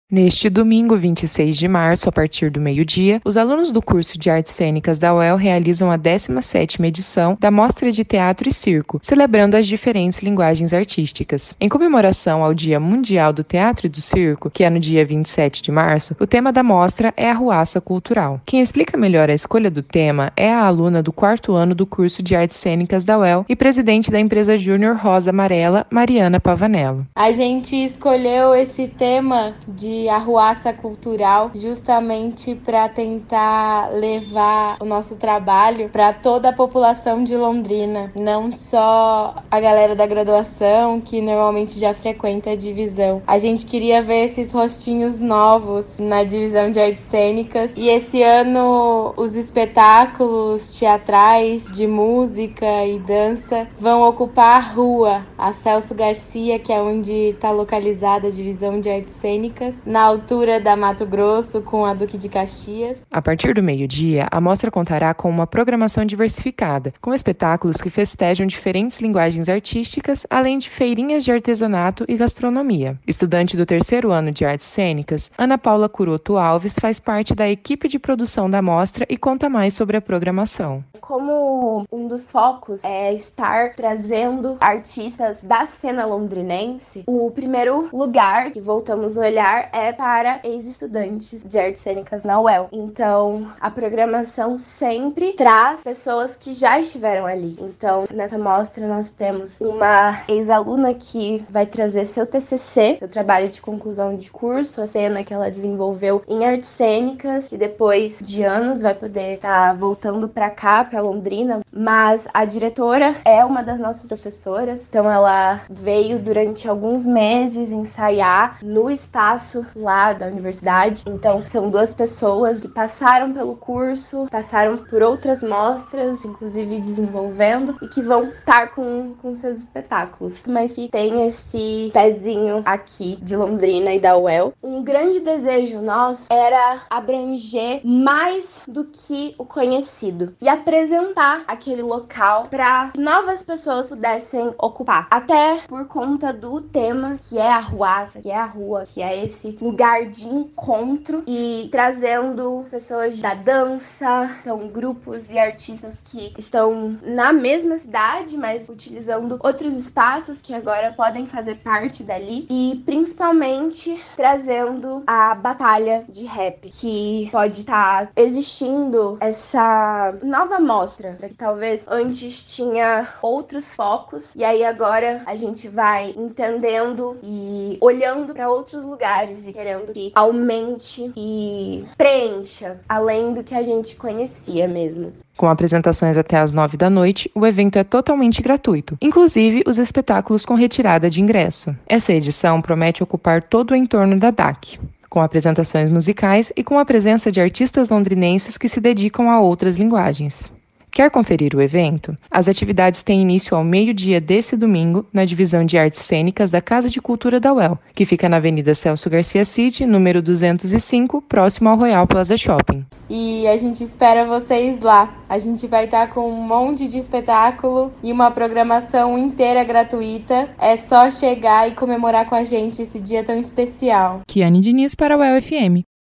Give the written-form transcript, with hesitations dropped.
Neste domingo, 26 de março, a partir do meio-dia, os alunos do curso de Artes Cênicas da UEL realizam a 17ª edição da Mostra de Teatro e Circo, celebrando as diferentes linguagens artísticas. Em comemoração ao Dia Mundial do Teatro e do Circo, que é no dia 27 de março, o tema da mostra é a Arruaça Cultural. Quem explica melhor a escolha do tema é a aluna do 4º ano do curso de Artes Cênicas da UEL e presidente da empresa Júnior Rosa Amarela, Mariana Pavanello. A gente escolheu esse tema de Arruaça Cultural justamente para tentar levar o nosso trabalho para toda a população de Londrina, não só a galera da graduação que normalmente já frequenta a divisão. A gente queria ver esses rostinhos novos na divisão de artes cênicas e esse ano os espetáculos teatrais de música e dança vão ocupar a rua, a Celso Garcia, que é onde está localizada a divisão de artes cênicas, na altura da Mato Grosso com a Duque de Caxias. A partir do meio-dia, a mostra contará com uma programação diversificada, com espetáculos que festejam diferentes linguagens artísticas, além de feirinhas de artesanato e gastronomia. Estudante do 3º ano de artes cênicas, Ana Paula Curoto Alves faz parte da equipe de produção da mostra e conta mais sobre a programação. Como um dos focos é estar trazendo artistas da cena londrinense, o primeiro lugar que voltamos a olhar é para ex-estudantes de artes cênicas na UEL. Então, a programação sempre traz pessoas que já estiveram ali. Então, nessa mostra nós temos uma ex-aluna que vai trazer seu TCC, seu trabalho de conclusão de curso, a cena que ela desenvolveu em artes cênicas, e depois de anos vai poder estar voltando para cá, para Londrina. Mas a diretora é uma das nossas professoras, então ela veio durante alguns meses ensaiar no espaço lá da universidade. Então são 2 pessoas que passaram pelo curso, passaram por outras mostras, inclusive desenvolvendo, e que vão estar com seus espetáculos, mas que tem esse pezinho aqui de Londrina e da UEL. Um grande desejo nosso era abranger mais do que o conhecido e apresentar aquele local para novas pessoas pudessem ocupar, até por conta do tema que é a Arruaça, que é a rua, que é esse lugar de encontro, e trazendo pessoas da dança, então grupos e artistas que estão na mesma cidade, mas utilizando outros espaços que agora podem fazer parte dali, e principalmente trazendo a batalha de rap, que pode estar existindo essa nova mostra, que talvez antes tinha outros focos, e aí agora a gente vai entendendo e olhando para outros lugares e querendo que aumente e preencha além do que a gente conhecia mesmo. Com apresentações até às 9 da noite, o evento é totalmente gratuito, inclusive os espetáculos com retirada de ingresso. Essa edição promete ocupar todo o entorno da DAC, com apresentações musicais e com a presença de artistas londrinenses que se dedicam a outras linguagens. Quer conferir o evento? As atividades têm início ao meio-dia desse domingo, na divisão de artes cênicas da Casa de Cultura da UEL, que fica na Avenida Celso Garcia City, número 205, próximo ao Royal Plaza Shopping. E a gente espera vocês lá. A gente vai estar com um monte de espetáculo e uma programação inteira gratuita. É só chegar e comemorar com a gente esse dia tão especial. Kiane Diniz para a UEL FM.